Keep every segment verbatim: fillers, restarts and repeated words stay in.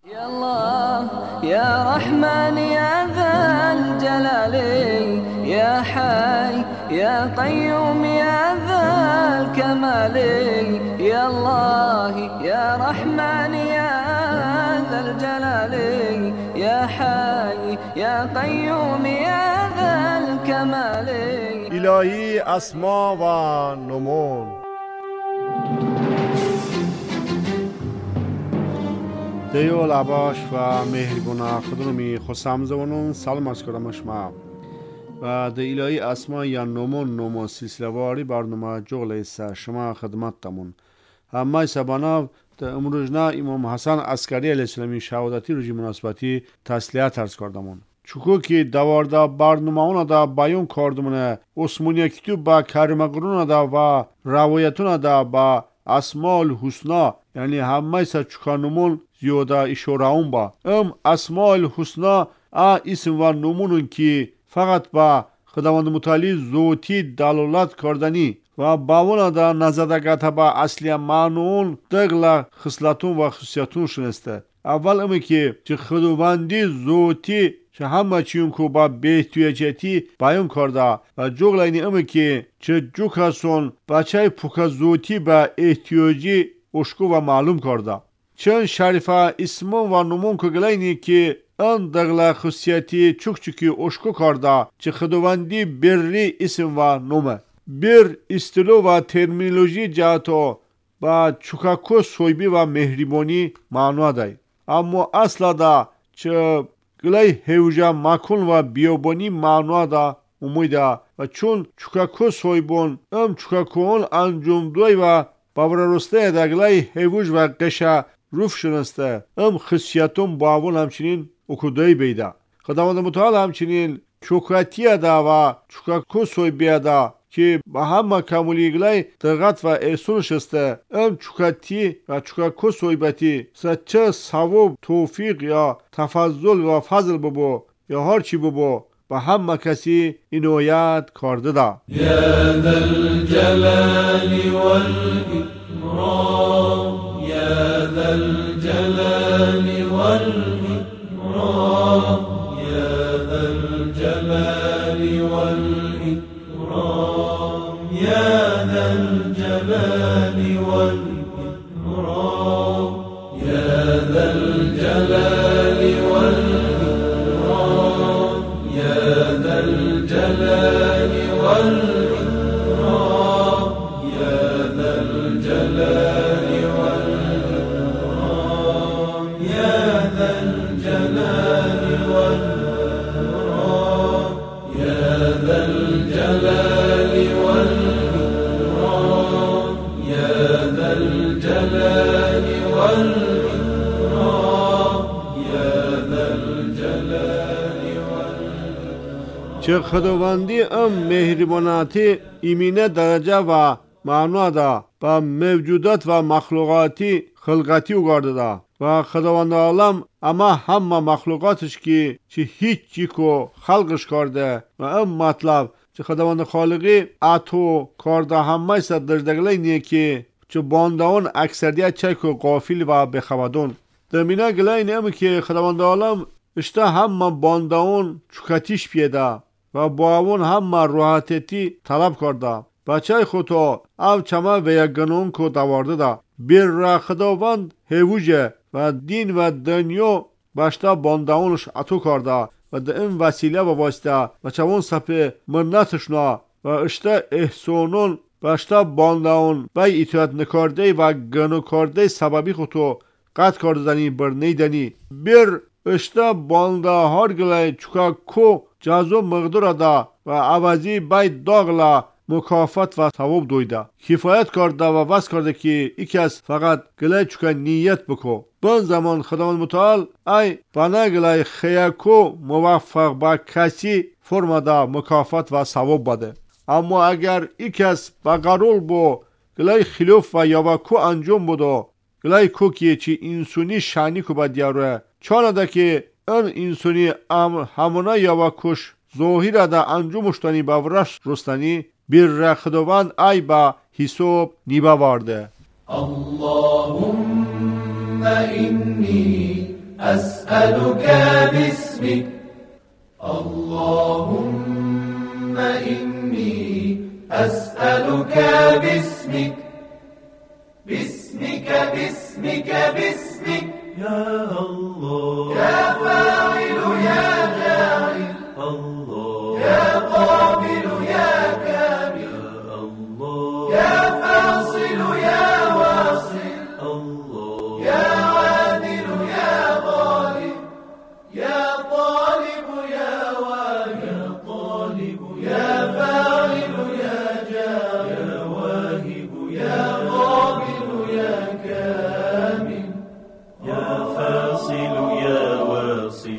يا الله يا رحمن يا ذا الجلال يا حي يا قيوم يا ذا الكمال يا الله يا رحمن يا ذا الجلال يا حي يا قيوم يا ذا الكمال. الهی اسما و نمون. دیو لباش و مهربونا خودمی خسام زبانون سلام از کردم شما و دی الهی اسما یا نمون نمون سلسله واری برنامه جغل ایسا شما خدمت تمون همه سباناو تا امروزنا امام حسن عسکری علیه السلامی شهادتی روزی مناسبتی تسلیت ارز کردمون چکو که دوارده برنامه اونا دا بیان کردمونه عثمانی کتوب با کریم قرون دا و روایتون دا با اسماء الحسنا یعنی همه سا چکانمون زیاده اشاره اون با ام اسماء الحسنا ا اسم و نمونون که فقط با خداوند متعالی ذاتی دلالت کردنی و باونا دا نزدگت با اصلی معنون دغلا خصلتون و خصوصیتون شنسته اول امی که چه خداوندی ذاتی چه همه چیون که با بهتویجتی بیان کرده و جغل اینی امی که چه جو کسون بچه پوکا ذاتی با احتیاجی اشکو و معلوم کرده چون شریفه اسمون و نمون که گلینی که ان دغلا خصوصیتی چوک چوکی اشکو کرده چه خداوندی بری اسم و نمه بر استلو و ترمینولوژی جهتو با چوکاکو سویبی و مهربانی معنا دای اما اصلا دا چه گلای هیوجا مکن و بیابانی معنا دا امیده و چون چوکاکو سویبون ام چوکاکوون انجام دوی و باورسته دا گلای هیوج و قشا روف شنسته ام خصیتون باون همچنین اکودای بیده خداوند متعال همچنین چوکاتیه دا و چوکاکو سویبیه دا که با همه کاملی گلای دقت و احسون شسته ام چوکاتی و چوکاکو سویبتی سچه ثواب توفیق یا تفضل و فضل ببو یا هر چی ببو با همه کسی اینویت کرده دا یا ذا الجلال والإکرام یا ذا الجلال والإکرام یا ذا الجلال والإکرام یا ذا الجلال والإکرام یا ذا الجلال والإکرام یا ذا الجلال والإکرام یا ذا الجلال والإکرام یا ذا الجلال والإکرام یا ذا الجلال والإکرام یا ذا الجلال والإکرام یا ذا الجلال والإکرام. چه خداوندی ام مهرباناتی ایمینه درجه و معنا دا با موجودات و مخلوقاتی خلقتی اگرده دا و خداوند عالم اما همه مخلوقاتش که چه هیچ چی که خلقش کرده و ام مطلب چه خداوند خالقی اتو کرده همه سد دردگلی نیه که چه باندهون اکثریت چه که غافل و بخوادون دمینه گلی نیمه که خداوند عالم اشته همه باندهون چکتیش پیده و با اون همه راحتتی طلب کرده بچه خودتا او چمه و یک گنون که دوارده ده بیر را خداوند هیوجه و دین و دنیا باشته باندهونش اتو کرده و ده این وسیله و واسطه و چون سپه منتشنا و اشته احسانون باشته باندهون بای اطاعت نکرده و گنو کرده سببی خودتو قد کرده دنی بر نیدنی بیر اشته بانده هر گله چکا کو جازو مقدور ده و عوضی بای داغلا مکافات و ثواب دویده کفایت کرده و واسه کرده که یکی از فقط گله چکا نیت بکو بان زمان خداوند متعال ای بنا گله خیاکو موفق با کسی فرما ده مکافات و ثواب بده اما اگر یکی از بقرول بو گله خلاف و یاوکو انجام بودو گله کو که چی انسونی شانی کو با دیاره چانه ده که این انسونی همونه یاوکوش ظاهر ده انجامش تانی باورش رستنی بیر خداوند ای با حساب نیبا وارده اللهم إني أسألك باسمك اللهم إني أسألك باسمك باسمك باسمك باسمك يا الله يا فاعل يا جاعل الله يا قابل يا كامل الله يا فاصل يا واصل الله يا عادل يا غالب يا طالب يا واهب يا طالب يا فاعل يا جاعل يا واهب يا قابل يا كامل يا فاصل يا واصل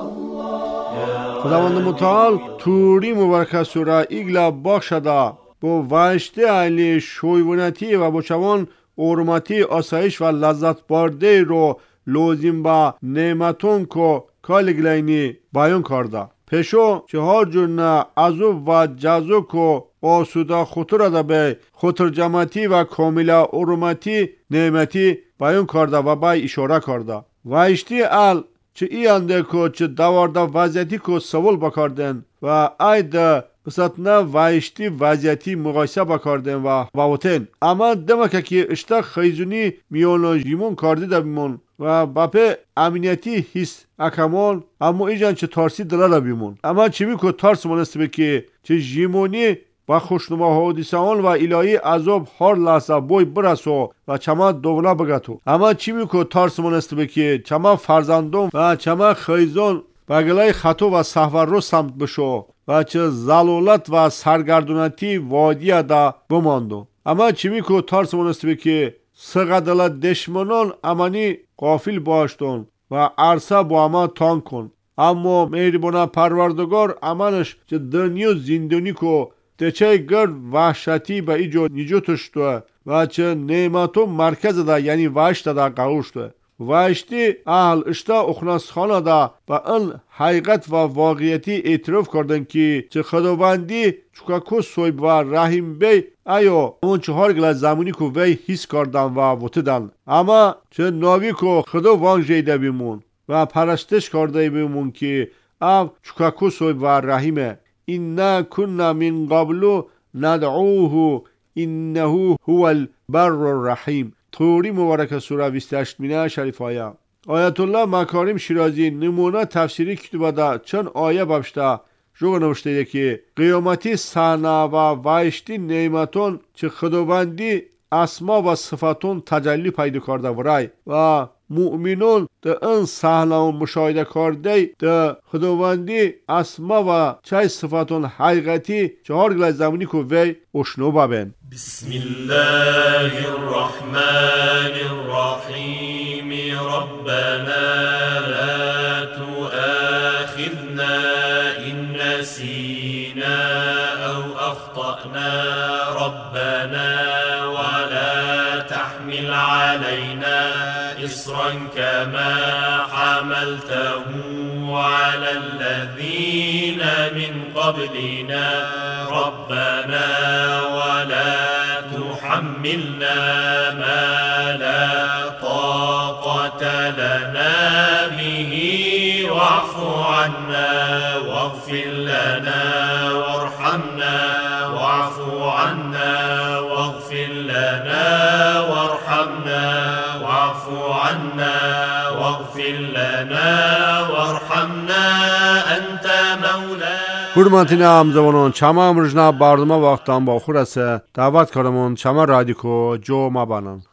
خداوند متعال توری مبارک سوره ایگلا بخشده با وحشت علی شویونتی و بچوان اورماتی آسایش و لذت برده رو لازم با نعمتون که کالگلینی بیان کرده. پشو چه هر جور عذاب و جزا که آسوده خطر ده به خطر جمعیتی و کامل اورماتی نعمتی بیان کرده و به اشاره کرده. وحشتی علی چه اینده که چه دوارده وضعیتی که سوال بکردن و ایده بساتنا وحشتی وضعیتی مقایسه بکردن و باوتن اما دمکه که اشتاق خیزونی میانو جیمون کرده ده بیمون و باپه امنیتی حس اکمال اما ایجان چه تارسی دلاله بیمون اما چی بی که تارس مناسبه که چه جیمونی با خوشنما حادثه آن و الهی عذاب هر لحظه بوی برسو و چما دولا بگتو اما چی میکو تارس مناسبه که چما فرزندان و چما خیزان بگلای خطو و سهور رو سمت بشو و چه زلالت و سرگردونتی وادیه دا بماندو اما چی میکو تارس مناسبه که سقدل دشمنان امانی غافل باشتون و عرصه با اما تان کن اما مهربان پروردگار امانش چه دنیا زندونی کو تچه گرد وحشتی به ایجو نیجوتشتو و چه نعمتو مرکز ده یعنی وحشت ده قوشتو وحشتی اهل اشتا اخناس خانه ده با این حقیقت و واقعیتی اعتراف کردن که چه خداوندی چکاکو سویب و رحیم بی ایو اون چهار گل زمانی که وی حس کردن و وطدن اما چه ناوی که خدا وان جیده بیمون و پرستش کرده بیمون که او چکاکو سویب و رحیمه اینا کنا من قبلو ندعوه انه هو البر الرحیم. توری مبارک سوره بیست و هشت مینه شریف آیه آیت الله مکارم شیرازی نمونه تفسیری کتبه ده چند آیه بابشته جو نوشته که قیامتی سحنه و وحشتی نعمتون چه خداوندی اسما و صفاتون تجلی پیدا کرده ورای و مؤمنون ده این صحنه و مشاهده کرده ده خداوندی اسما و چه صفاتون حقیقتی چهار گل زمانی که وی اشنو ببین. بسم الله الرحمن الرحیم ربنا لا تؤاخذنا إن نسينا أو أخطأنا ربنا ولا تحمل علينا إصرا كما حملته على الذين من قبلنا ربنا ولا تحملنا ما لا طاقة لنا به واعف عنا واغفر لنا وارحمنا واعف عنا واغفر لنا وارحمنا واعف عنا واغفر لنا وارحمنا أنت مولانا. حرمتین همزبانان چما امروزنا برنامه وقتان با خورسه دعوت کردمون چما رادیو جو مبانن